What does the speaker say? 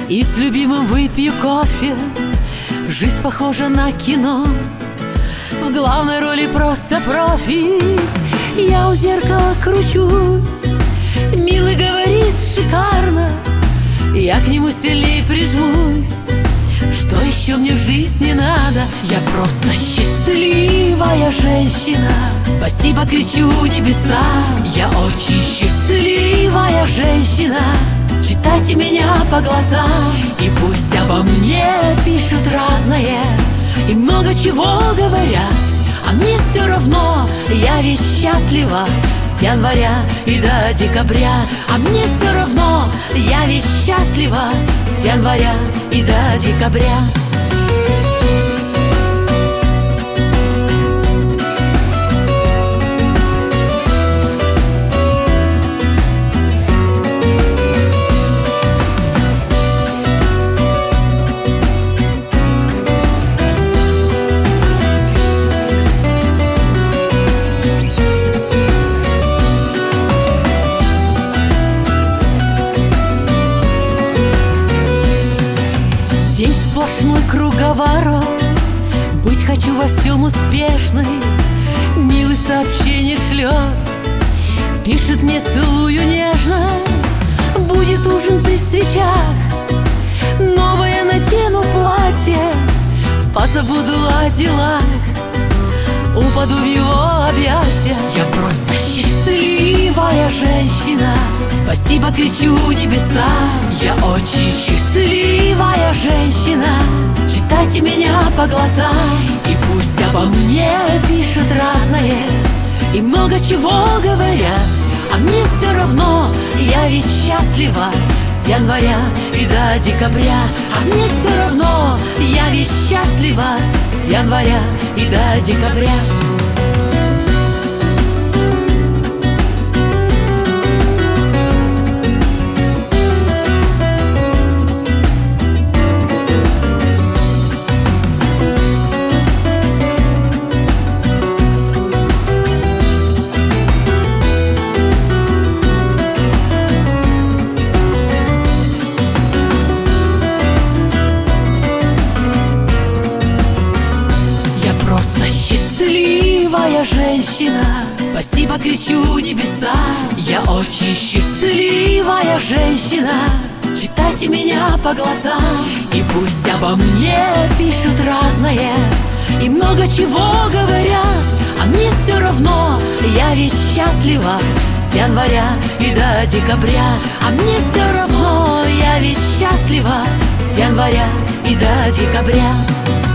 и с любимым выпью кофе. Жизнь похожа на кино, в главной роли просто профи. Я у зеркала кручусь, милый говорит шикарно, я к нему сильнее прижмусь. Что еще мне в жизни надо? Я просто счастливая женщина. Спасибо кричу небеса. Я очень счастливая женщина. Читайте меня по глазам, и пусть обо мне пишут разное и много чего говорят, а мне все равно, я ведь счастлива с января и до декабря. А мне все равно, я ведь счастлива с января и до декабря. День сплошной круговорот, быть хочу во всем успешной. Милый сообщение шлет, пишет мне целую нежно. Будет ужин при свечах, новое надену платье, позабуду о делах, упаду в его объятия. Я просто счастливая женщина. Спасибо кричу небеса. Я очень счастливая женщина. Читайте меня по глазам, и пусть обо мне пишут разное и много чего говорят, а мне все равно, я ведь счастлива с января и до декабря. А мне все равно, я ведь счастлива с января и до декабря. Просто счастливая женщина. Спасибо кричу небеса. Я очень счастливая женщина. Читайте меня по глазам, и пусть обо мне пишут разное и много чего говорят, а мне все равно, я ведь счастлива с января и до декабря. А мне все равно, я ведь счастлива с января и до декабря.